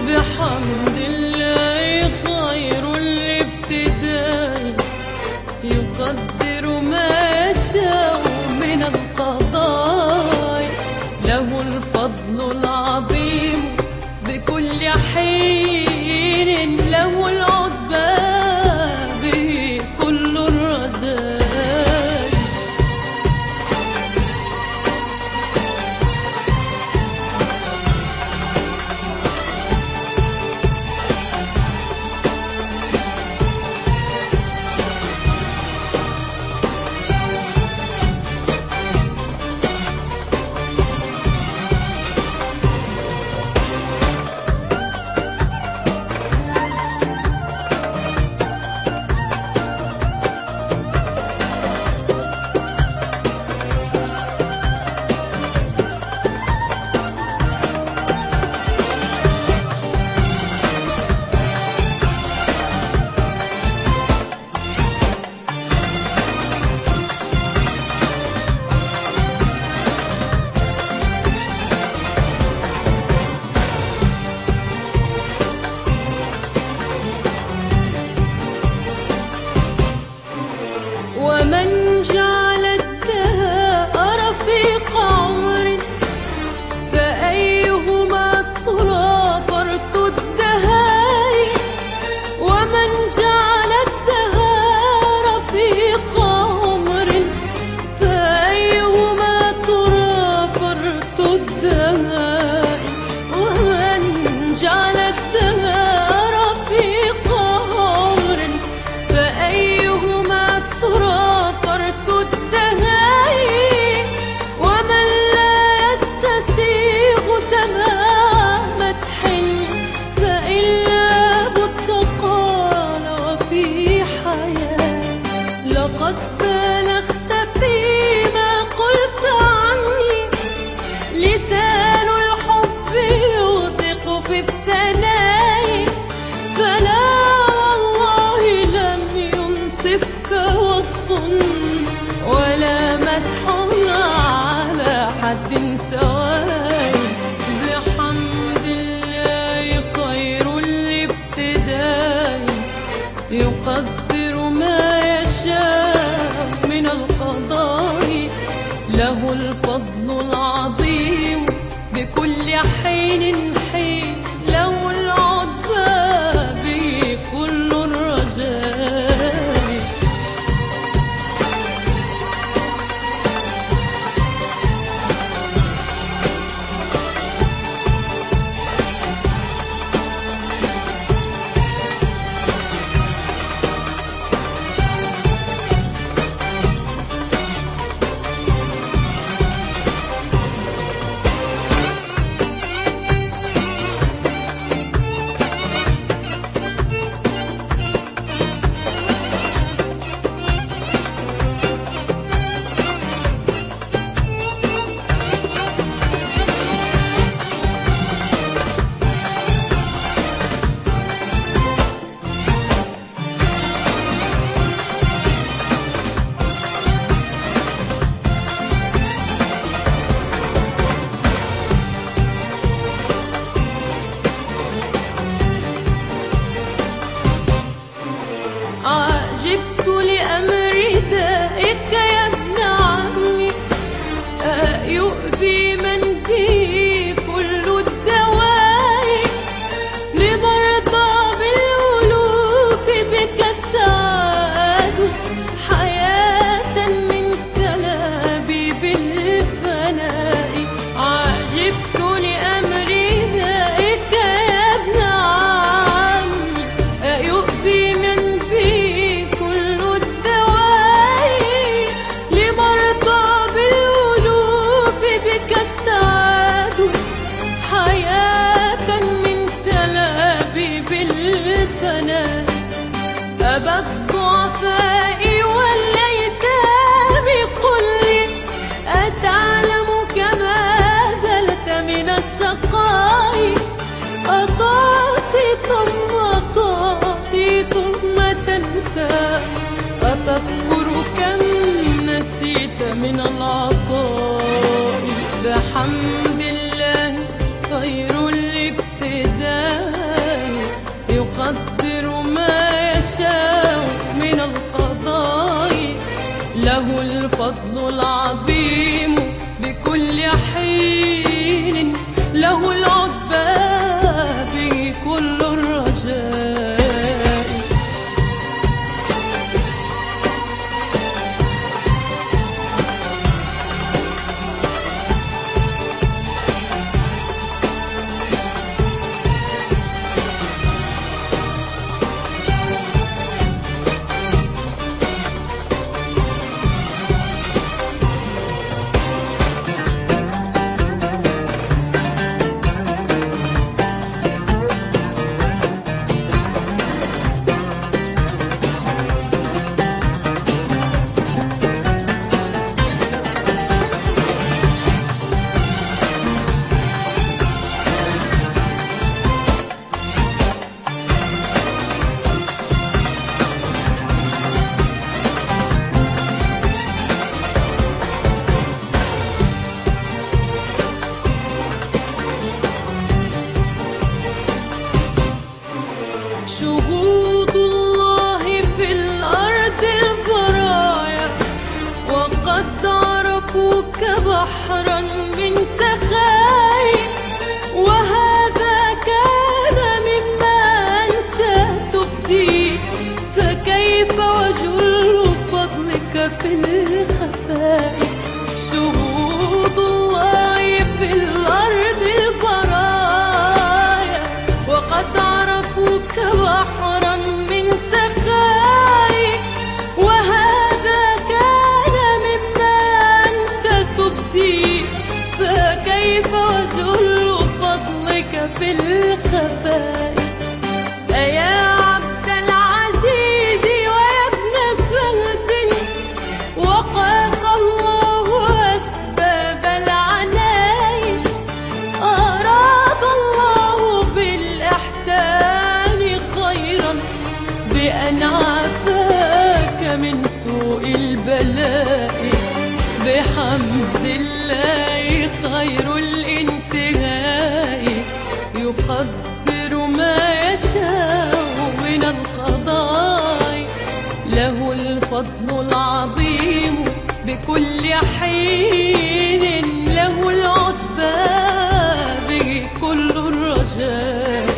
بحمد الله خير الابتداء، يقدر ما يشاء من القضاء، له الفضل العظيم بكل حين، له العتبى به كل الرجاء. ومن جعل الدهاء رفيق عمر، فأيهما الترى فرط الدهاء. ومن جعل الدهاء رفيق عمر، فأيهما الترى فرط الدهاء. ومن جعل الدهاء رفيق عمر، فأيهما الترى فرط الدهاء. ومن لا يستسيغ سماع مدح، فإلا بد قال وفي حياة. لقد بالغت فيما قلت عني، لسان الحب يغدق في الثناء. فلا والله لم ينصفك وصف ولا مدح على حد سواء. بحمد الله خير الابتداء، يقدر ما يشاء من القضاء، له الفضل العظيم بكل حين حين، له العتبى به كل الرجاء. عجبت لأمر دائك يا ابن عمي، يؤذي من به كل الدواء. لمرضى بالألوف بك استعادوا حياة من تلابيب الفناء. عجبت لأمر دائك يا ابن عمي، يؤذي من أبا الضعفاء والأيتام قل لي، أتعلم كما زلت من الشقاء؟ أطعتي ثم تنسى، أتذكر كم نسيت من العطاء. بحمد الله خير الابتداء، البلاء. يا عبد العزيز ويا ابن فهد وقاك الله أسباب العناء. أراد الله بالإحسان خيرا بأن عافاك من سوء البلاء. بحمد الله خير الانتهاء يقدر ما يشاء من القضاء. له الفضل العظيم بكل حين، له العتبى به كل الرجاء.